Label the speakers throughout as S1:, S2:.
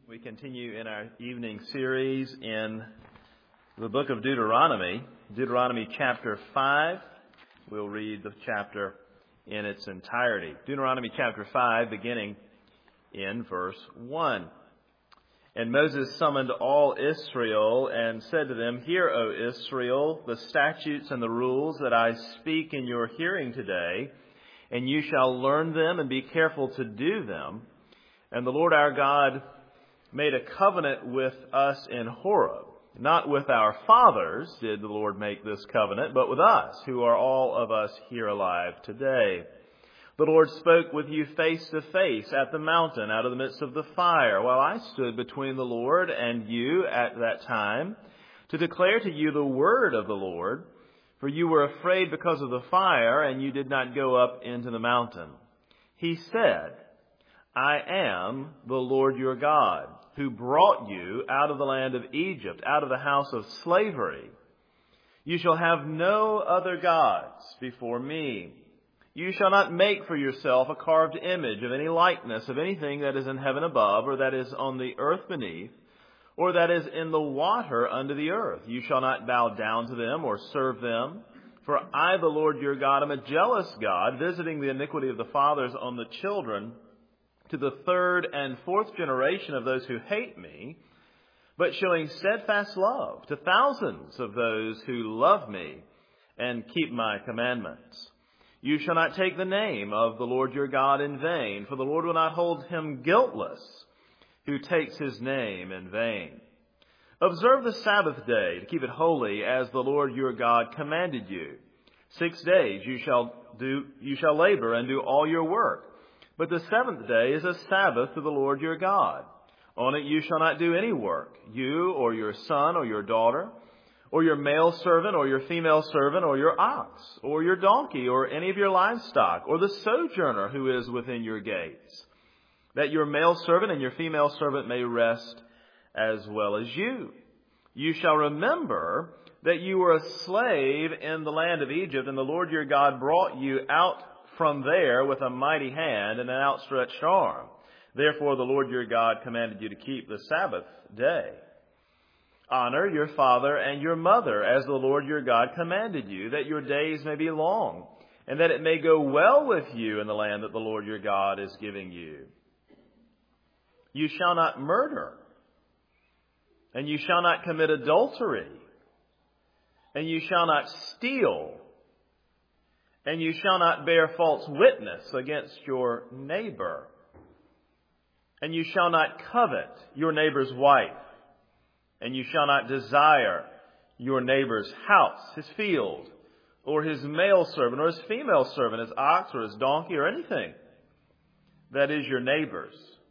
S1: We continue in our evening series in the book of Deuteronomy, Deuteronomy chapter 5. We'll read the chapter in its entirety. Deuteronomy chapter 5, beginning in verse 1. And Moses summoned all Israel and said to them, "Hear, O Israel, the statutes and the rules that I speak in your hearing today, and you shall learn them and be careful to do them. And the Lord our God made a covenant with us in Horeb. Not with our fathers did the Lord make this covenant, but with us, who are all of us here alive today. The Lord spoke with you face to face at the mountain out of the midst of the fire, while I stood between the Lord and you at that time, to declare to you the word of the Lord. For you were afraid because of the fire, and you did not go up into the mountain. He said, I am the Lord your God, who brought you out of the land of Egypt, out of the house of slavery. You shall have no other gods before me. You shall not make for yourself a carved image of any likeness of anything that is in heaven above, or that is on the earth beneath, or that is in the water under the earth. You shall not bow down to them or serve them. For I, the Lord your God, am a jealous God, visiting the iniquity of the fathers on the children, to the third and fourth generation of those who hate me, but showing steadfast love to thousands of those who love me and keep my commandments. You shall not take the name of the Lord your God in vain, for the Lord will not hold him guiltless who takes his name in vain. Observe the Sabbath day to keep it holy, as the Lord your God commanded you. 6 days you shall labor and do all your work. But the seventh day is a Sabbath to the Lord your God. On it you shall not do any work, you or your son or your daughter, or your male servant or your female servant, or your ox, or your donkey, or any of your livestock, or the sojourner who is within your gates, that your male servant and your female servant may rest as well as you. You shall remember that you were a slave in the land of Egypt, and the Lord your God brought you out from there with a mighty hand and an outstretched arm. Therefore the Lord your God commanded you to keep the Sabbath day. Honor your father and your mother, as the Lord your God commanded you, that your days may be long, and that it may go well with you in the land that the Lord your God is giving you. You shall not murder, and you shall not commit adultery, and you shall not steal, and you shall not bear false witness against your neighbor. And you shall not covet your neighbor's wife. And you shall not desire your neighbor's house, his field, or his male servant, or his female servant, his ox, or his donkey, or anything that is your neighbor's.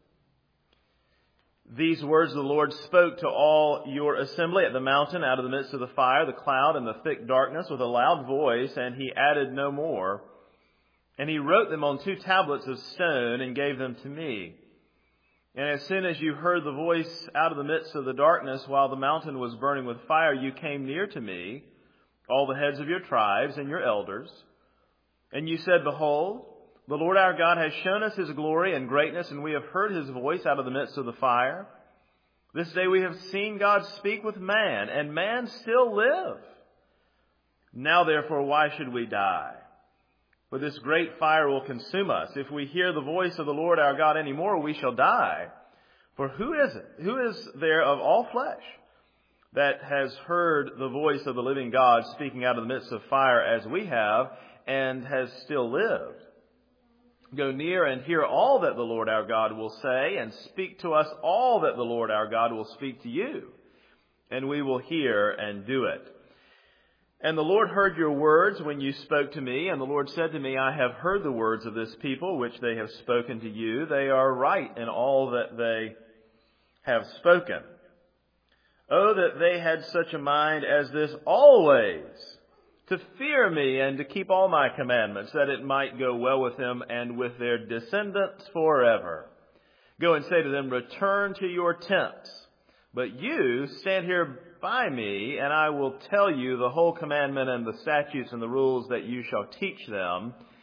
S1: These words the Lord spoke to all your assembly at the mountain out of the midst of the fire, the cloud, and the thick darkness with a loud voice, and he added no more. And he wrote them on 2 tablets of stone and gave them to me. And as soon as you heard the voice out of the midst of the darkness while the mountain was burning with fire, you came near to me, all the heads of your tribes and your elders. And you said, Behold, the Lord our God has shown us his glory and greatness, and we have heard his voice out of the midst of the fire. This day we have seen God speak with man, and man still live. Now therefore, why should we die? For this great fire will consume us. If we hear the voice of the Lord our God any more, we shall die. For who is there of all flesh that has heard the voice of the living God speaking out of the midst of fire as we have, and has still lived? Go near and hear all that the Lord our God will say, and speak to us all that the Lord our God will speak to you, and we will hear and do it. And the Lord heard your words when you spoke to me, and the Lord said to me, I have heard the words of this people which they have spoken to you. They are right in all that they have spoken. Oh, that they had such a mind as this always, to fear me and to keep all my commandments, that it might go well with them and with their descendants forever. Go and say to them, return to your tents. But you stand here by me, and I will tell you the whole commandment and the statutes and the rules that you shall teach them,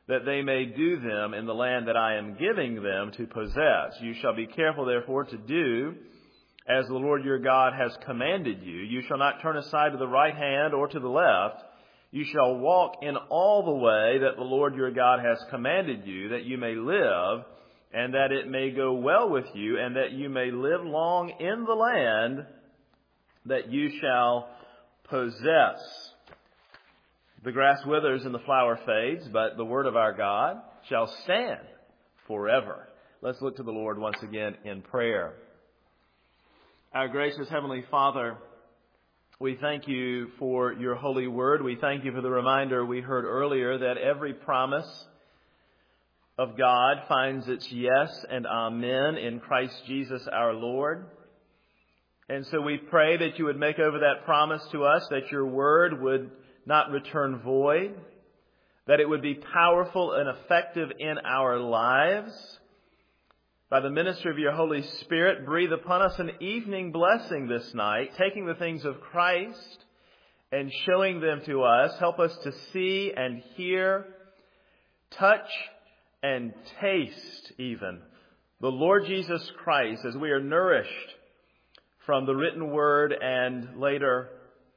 S1: that they may do them in the land that I am giving them to possess. You shall be careful, therefore, to do as the Lord your God has commanded you. You shall not turn aside to the right hand or to the left. You shall walk in all the way that the Lord your God has commanded you, that you may live, and that it may go well with you, and that you may live long in the land that you shall possess. The grass withers and the flower fades, but the word of our God shall stand forever. Let's look to the Lord once again in prayer. Our gracious Heavenly Father, we thank you for your holy word. We thank you for the reminder we heard earlier that every promise of God finds its yes and amen in Christ Jesus our Lord. And so we pray that you would make over that promise to us, that your word would not return void, that it would be powerful and effective in our lives. By the ministry of your Holy Spirit, breathe upon us an evening blessing this night, taking the things of Christ and showing them to us. Help us to see and hear, touch and taste even the Lord Jesus Christ as we are nourished from the written word and later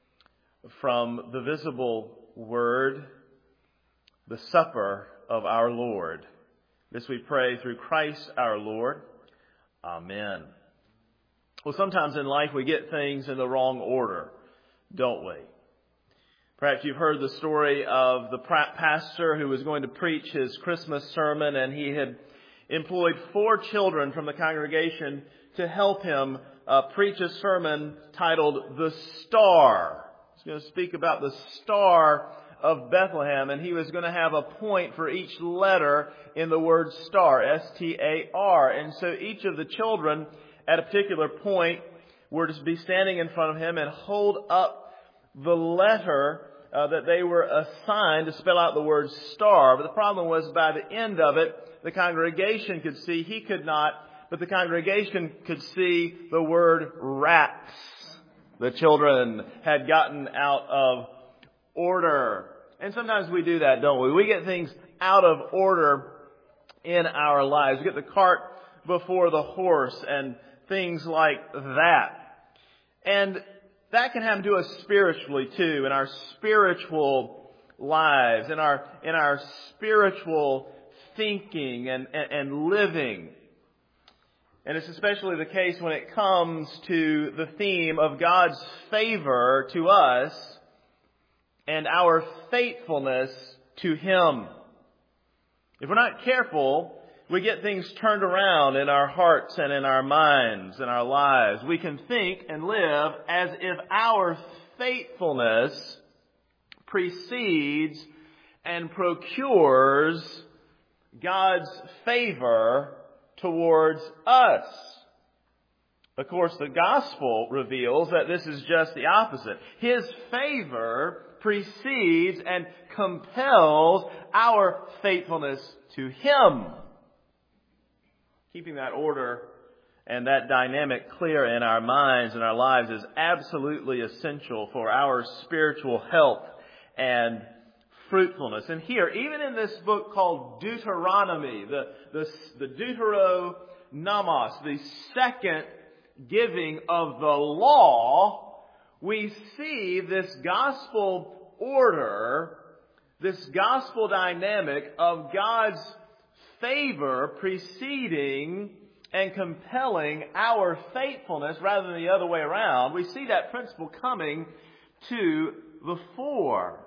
S1: from the visible word, the supper of our Lord. This we pray through Christ our Lord. Amen. Well, sometimes in life we get things in the wrong order, don't we? Perhaps you've heard the story of the pastor who was going to preach his Christmas sermon, and he had employed 4 children from the congregation to help him preach a sermon titled The Star. He's going to speak about the star of Bethlehem, and he was going to have a point for each letter in the word star, S-T-A-R. And so each of the children at a particular point were to be standing in front of him and hold up the letter that they were assigned to spell out the word star. But the problem was by the end of it, the congregation could see, he could not, but the congregation could see the word rats. The children had gotten out of order. And sometimes we do that, don't we? We get things out of order in our lives. We get the cart before the horse and things like that. And that can happen to us spiritually too, in our spiritual lives, in our spiritual thinking and living. And it's especially the case when it comes to the theme of God's favor to us and our faithfulness to Him. If we're not careful, we get things turned around in our hearts and in our minds and our lives. We can think and live as if our faithfulness precedes and procures God's favor towards us. Of course, the gospel reveals that this is just the opposite. His favor precedes and compels our faithfulness to Him. Keeping that order and that dynamic clear in our minds and our lives is absolutely essential for our spiritual health and fruitfulness. And here, even in this book called Deuteronomy, the Deuteronomos, the second giving of the law, we see this gospel order, this gospel dynamic of God's favor preceding and compelling our faithfulness rather than the other way around. We see that principle coming to the fore.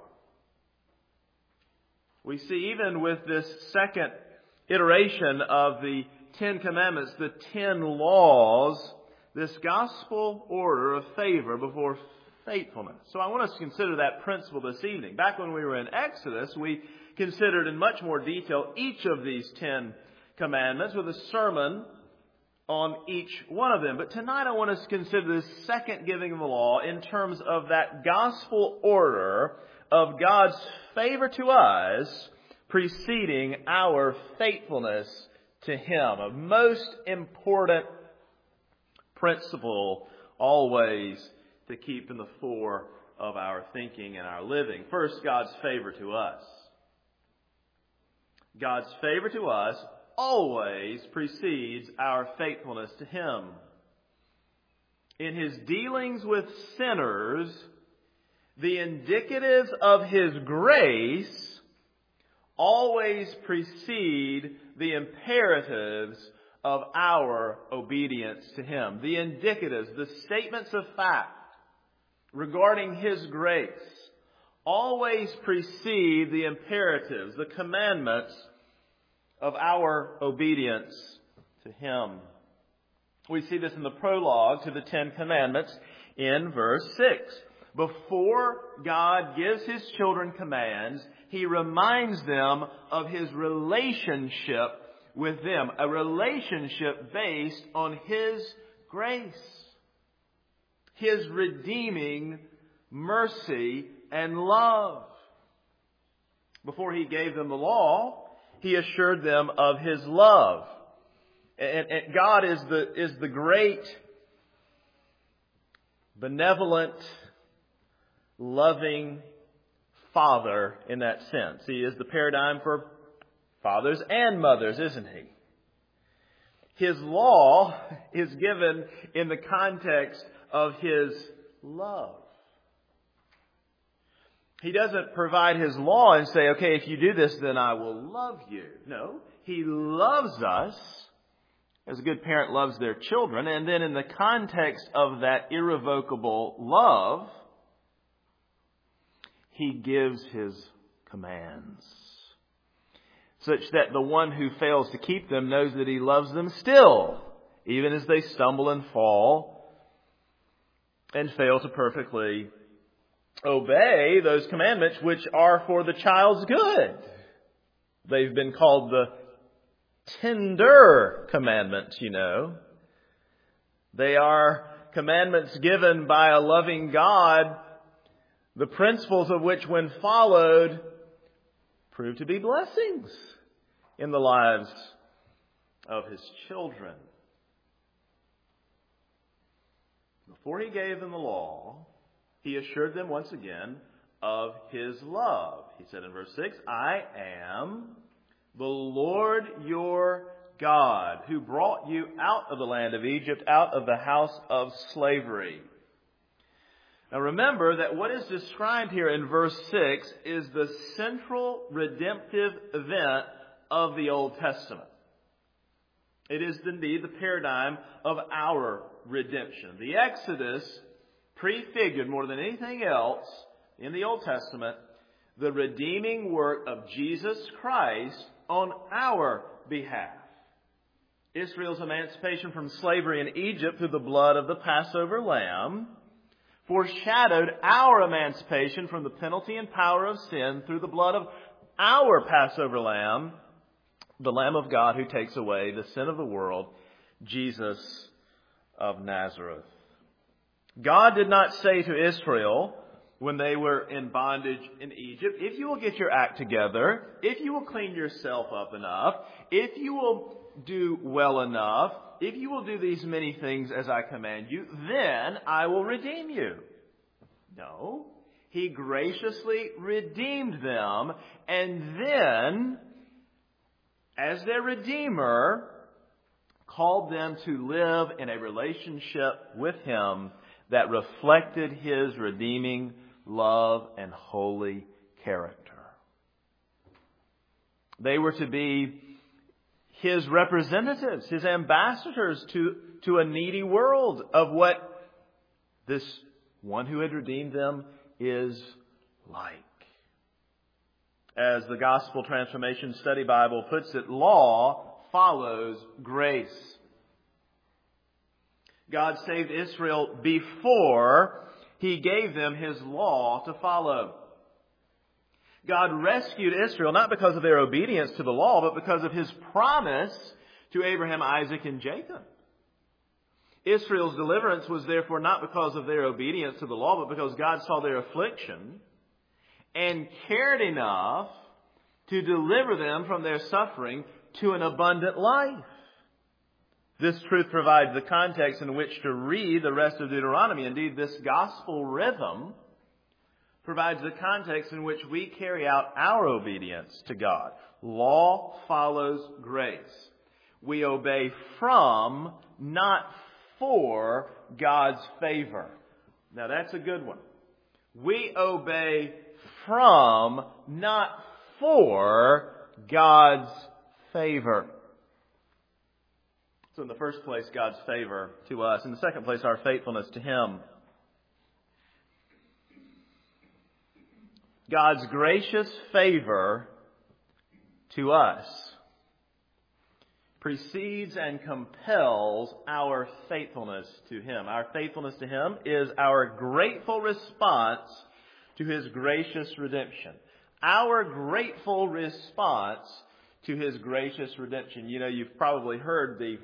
S1: We see even with this second iteration of the 10 Commandments, the 10 laws, this gospel order of favor before faithfulness. So I want us to consider that principle this evening. Back when we were in Exodus, we considered in much more detail each of these 10 commandments with a sermon on each one of them. But tonight I want us to consider this second giving of the law in terms of that gospel order of God's favor to us preceding our faithfulness to Him. A most important principle always to keep in the fore of our thinking and our living. First, God's favor to us. God's favor to us always precedes our faithfulness to Him. In His dealings with sinners, the indicatives of His grace always precede the imperatives of our obedience to Him. The indicatives, the statements of fact regarding His grace always precede the imperatives, the commandments of our obedience to Him. We see this in the prologue to the Ten Commandments in verse 6. Before God gives His children commands, He reminds them of His relationship with them, a relationship based on His grace, His redeeming mercy and love. Before He gave them the law, He assured them of His love. And God is the great, benevolent, loving Father in that sense. He is the paradigm for fathers and mothers, isn't He? His law is given in the context of His love. He doesn't provide His law and say, okay, if you do this, then I will love you. No, He loves us as a good parent loves their children. And then in the context of that irrevocable love, He gives His commands, such that the one who fails to keep them knows that He loves them still, even as they stumble and fall and fail to perfectly obey those commandments which are for the child's good. They've been called the tender commandments, you know. They are commandments given by a loving God, the principles of which, when followed, prove to be blessings in the lives of His children. Before He gave them the law, He assured them once again of His love. He said in verse 6, I am the Lord your God, who brought you out of the land of Egypt, out of the house of slavery. Now remember that what is described here in verse 6 is the central redemptive event of the Old Testament. It is indeed the paradigm of our redemption. The Exodus prefigured more than anything else in the Old Testament the redeeming work of Jesus Christ on our behalf. Israel's emancipation from slavery in Egypt through the blood of the Passover lamb foreshadowed our emancipation from the penalty and power of sin through the blood of our Passover lamb, the Lamb of God who takes away the sin of the world, Jesus of Nazareth. God did not say to Israel when they were in bondage in Egypt, if you will get your act together, if you will clean yourself up enough, if you will do well enough, if you will do these many things as I command you, then I will redeem you. No, He graciously redeemed them, and then, as their Redeemer, called them to live in a relationship with Him that reflected His redeeming love and holy character. They were to be His representatives, His ambassadors to a needy world of what this one who had redeemed them is like. As the Gospel Transformation Study Bible puts it, law follows grace. God saved Israel before He gave them His law to follow. God rescued Israel not because of their obedience to the law, but because of His promise to Abraham, Isaac, and Jacob. Israel's deliverance was therefore not because of their obedience to the law, but because God saw their affliction and cared enough to deliver them from their suffering to an abundant life. This truth provides the context in which to read the rest of Deuteronomy. Indeed, this gospel rhythm provides the context in which we carry out our obedience to God. Law follows grace. We obey from, not for, God's favor. Now that's a good one. We obey from, not for, God's favor. So in the first place, God's favor to us. In the second place, our faithfulness to Him. God's gracious favor to us precedes and compels our faithfulness to Him. Our faithfulness to Him is our grateful response to His gracious redemption. Our grateful response to His gracious redemption. You know, you've probably heard the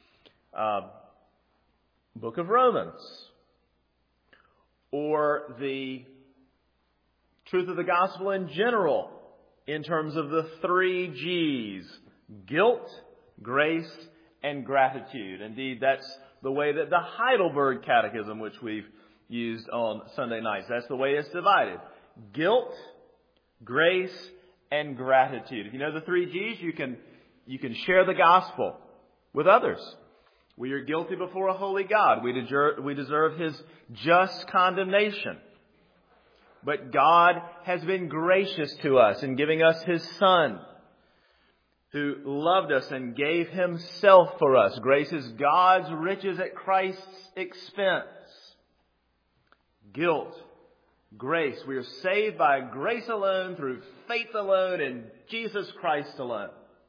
S1: book of Romans, or the truth of the gospel in general, in terms of the 3 G's: guilt, grace, and gratitude. Indeed, that's the way that the Heidelberg Catechism, which we've used on Sunday nights, that's the way it's divided. Guilt, grace, and gratitude. If you know the 3 G's, you can share the gospel with others. We are guilty before a holy God. We deserve His just condemnation. But God has been gracious to us in giving us His Son, who loved us and gave Himself for us. Grace is God's riches at Christ's expense. Guilt, grace. We are saved by grace alone, through faith alone, in Jesus Christ alone.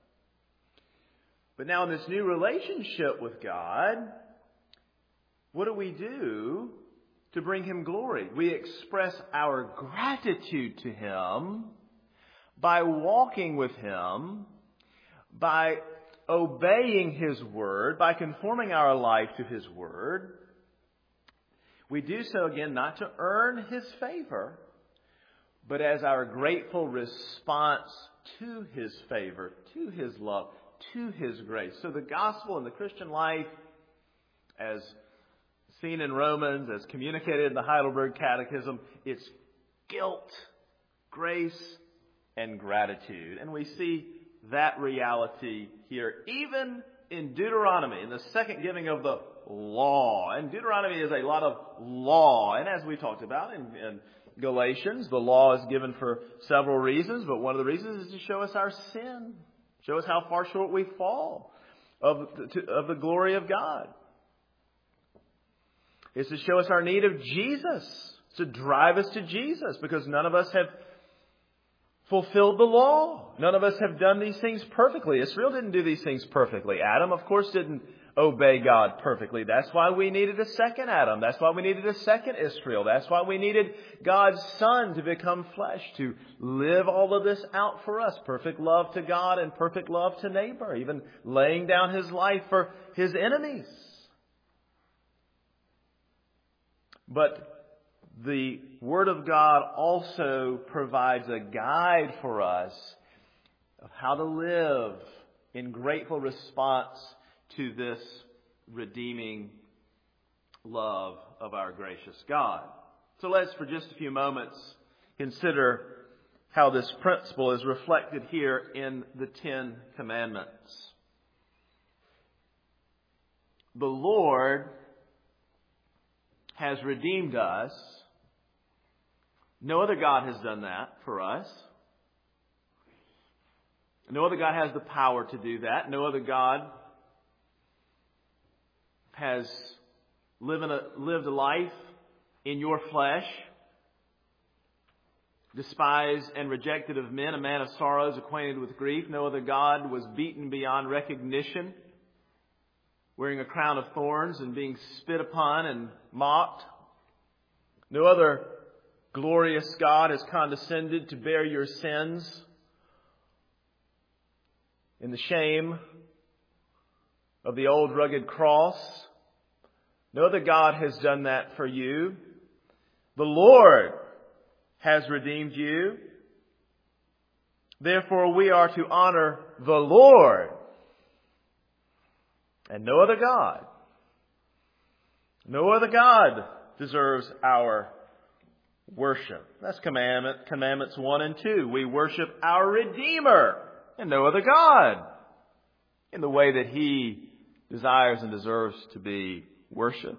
S1: But now in this new relationship with God, what do we do to bring Him glory? We express our gratitude to Him by walking with Him, by obeying His Word, by conforming our life to His Word. We do so, again, not to earn His favor, but as our grateful response to His favor, to His love, to His grace. So the gospel in the Christian life, as seen in Romans, as communicated in the Heidelberg Catechism, it's guilt, grace, and gratitude. And we see that reality here, even in Deuteronomy, in the second giving of the law. And Deuteronomy is a lot of law. And as we talked about in Galatians, the law is given for several reasons, but one of the reasons is to show us our sin, show us how far short we fall of the glory of God. It's to show us our need of Jesus, to drive us to Jesus, because none of us have fulfilled the law. None of us have done these things perfectly. Israel didn't do these things perfectly. Adam, of course, didn't obey God perfectly. That's why we needed a second Adam. That's why we needed a second Israel. That's why we needed God's Son to become flesh, to live all of this out for us. Perfect love to God and perfect love to neighbor, even laying down His life for His enemies. But the Word of God also provides a guide for us of how to live in grateful response to this redeeming love of our gracious God. So let's, for just a few moments, consider how this principle is reflected here in the 10 Commandments. The Lord has redeemed us. No other God has done that for us. No other God has the power to do that. No other God has lived a life in your flesh, despised and rejected of men, a man of sorrows, acquainted with grief. No other God was beaten beyond recognition, wearing a crown of thorns and being spit upon and mocked. No other glorious God has condescended to bear your sins in the shame of the old rugged cross. No other God has done that for you. The Lord has redeemed you. Therefore, we are to honor the Lord and no other God. No other God deserves our worship. That's commandments 1 and 2. We worship our Redeemer and no other God in the way that He desires and deserves to be worshipped.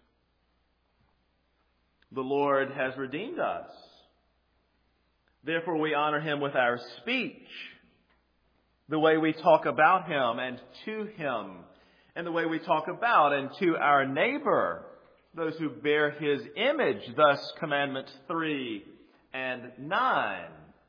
S1: The Lord has redeemed us. Therefore, we honor Him with our speech, the way we talk about Him and to Him, and the way we talk about and to our neighbor, those who bear His image. Thus, commandments 3 and 9.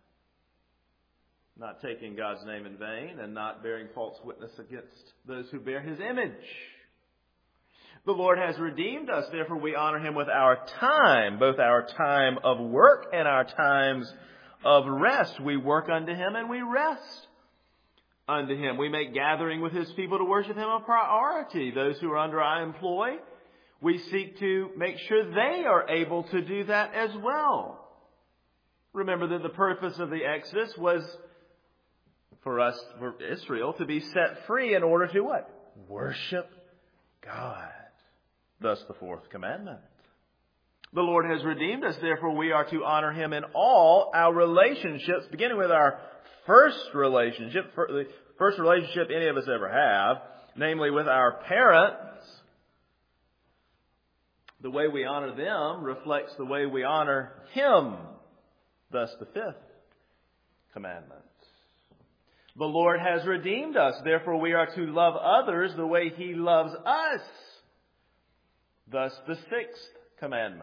S1: Not taking God's name in vain and not bearing false witness against those who bear His image. The Lord has redeemed us, therefore we honor Him with our time, both our time of work and our times of rest. We work unto Him and we rest unto Him. We make gathering with His people to worship Him a priority. Those who are under our employ, we seek to make sure they are able to do that as well. Remember that the purpose of the Exodus was for Israel, to be set free in order to what? Worship God. Thus the fourth commandment. The Lord has redeemed us, therefore we are to honor Him in all our relationships, beginning with our first relationship, the first relationship any of us ever have, namely with our parents. The way we honor them reflects the way we honor Him. Thus the fifth commandment. The Lord has redeemed us, therefore we are to love others the way He loves us. Thus the sixth commandment.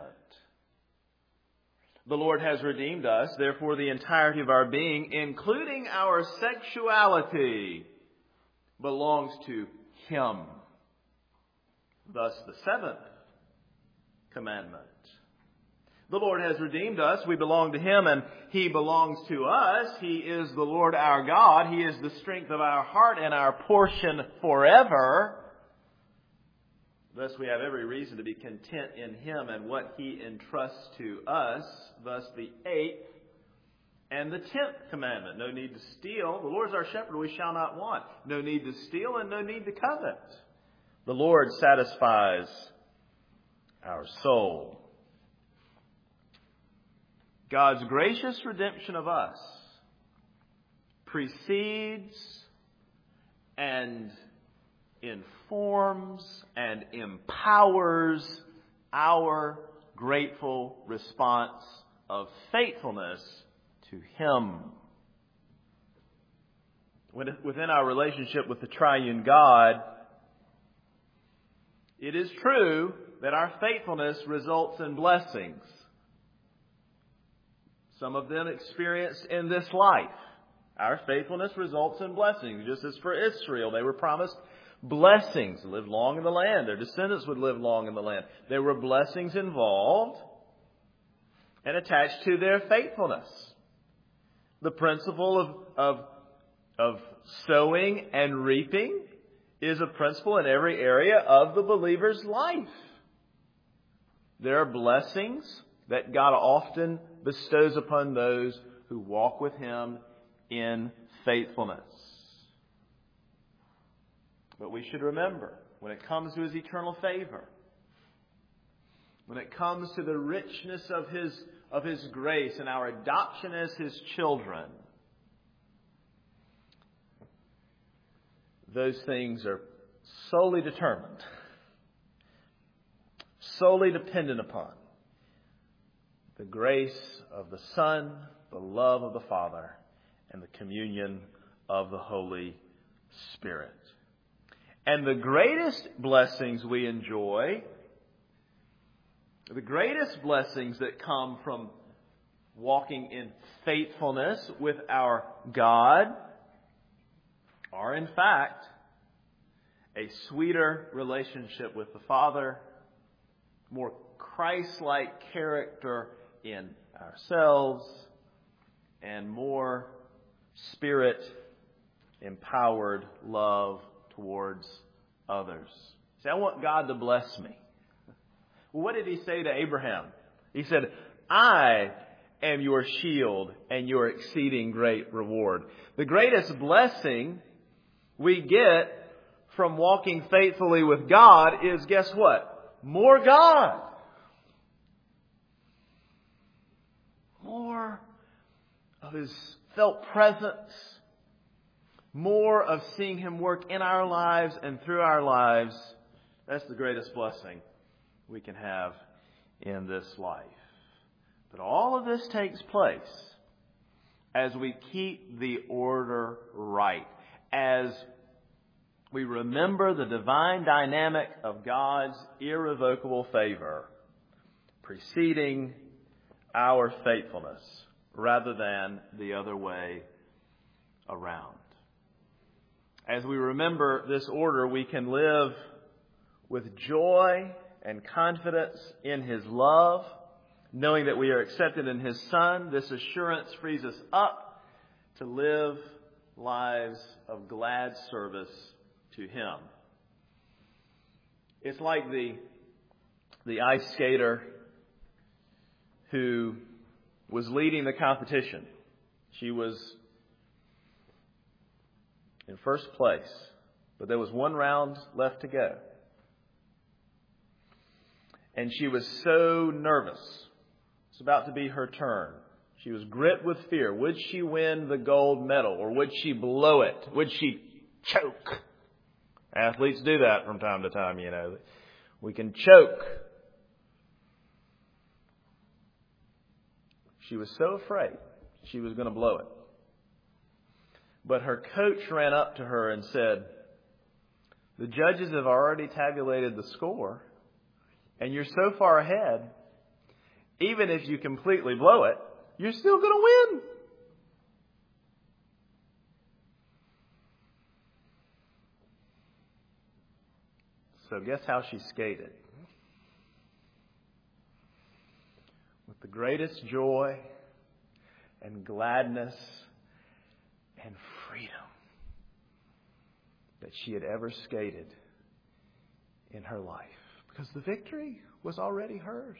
S1: The Lord has redeemed us, therefore the entirety of our being, including our sexuality, belongs to Him. Thus the seventh commandment. The Lord has redeemed us. We belong to Him and He belongs to us. He is the Lord our God. He is the strength of our heart and our portion forever. Thus we have every reason to be content in Him and what He entrusts to us. Thus the eighth and the 10th commandment. No need to steal. The Lord is our shepherd, we shall not want. No need to steal and no need to covet. The Lord satisfies our soul. God's gracious redemption of us precedes and informs and empowers our grateful response of faithfulness to Him. Within our relationship with the triune God, it is true that our faithfulness results in blessings. Some of them experienced in this life. Our faithfulness results in blessings. Just as for Israel, they were promised blessings to live long in the land. Their descendants would live long in the land. There were blessings involved and attached to their faithfulness. The principle of sowing and reaping is a principle in every area of the believer's life. There are blessings that God often bestows upon those who walk with Him in faithfulness. But we should remember, when it comes to His eternal favor, when it comes to the richness of His grace and our adoption as His children, those things are solely determined, solely dependent upon the grace of the Son, the love of the Father, and the communion of the Holy Spirit. And the greatest blessings we enjoy, the greatest blessings that come from walking in faithfulness with our God, are in fact a sweeter relationship with the Father, more Christ-like character in ourselves, and more Spirit-empowered love towards others. See, I want God to bless me. Well, what did He say to Abraham? He said, I am your shield and your exceeding great reward. The greatest blessing we get from walking faithfully with God is, guess what? More God. more of His felt presence, more of seeing Him work in our lives and through our lives. That's the greatest blessing we can have in this life. But all of this takes place as we keep the order right, as we remember the divine dynamic of God's irrevocable favor preceding our faithfulness rather than the other way around. As we remember this order, we can live with joy and confidence in His love, knowing that we are accepted in His Son. This assurance frees us up to live lives of glad service to Him. It's like the ice skater who was leading the competition. She was in first place, but there was one round left to go. And she was so nervous. It's about to be her turn. She was gripped with fear. Would she win the gold medal, or would she blow it? Would she choke? Athletes do that from time to time, you know. We can choke. She was so afraid she was going to blow it. But her coach ran up to her and said, "The judges have already tabulated the score, and you're so far ahead, even if you completely blow it, you're still going to win." So guess how she skated? With the greatest joy and gladness and freedom that she had ever skated in her life. Because the victory was already hers.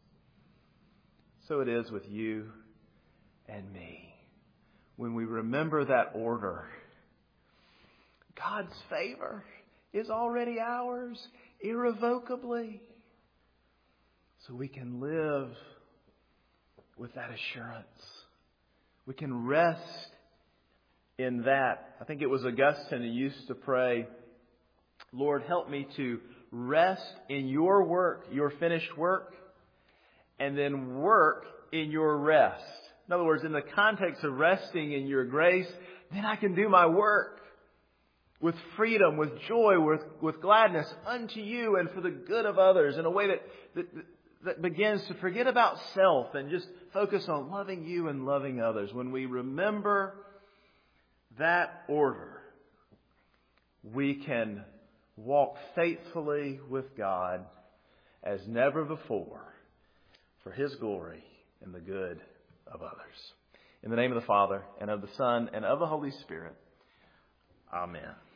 S1: So it is with you and me. When we remember that order, God's favor is already ours irrevocably. So we can live with that assurance. We can rest in that. I think it was Augustine who used to pray, "Lord, help me to rest in your work, your finished work, and then work in your rest." In other words, in the context of resting in your grace, then I can do my work with freedom, with joy, with gladness unto you and for the good of others, in a way that begins to forget about self and just focus on loving you and loving others. When we remember that order, we can walk faithfully with God as never before for His glory and the good of others. In the name of the Father, and of the Son, and of the Holy Spirit. Amen.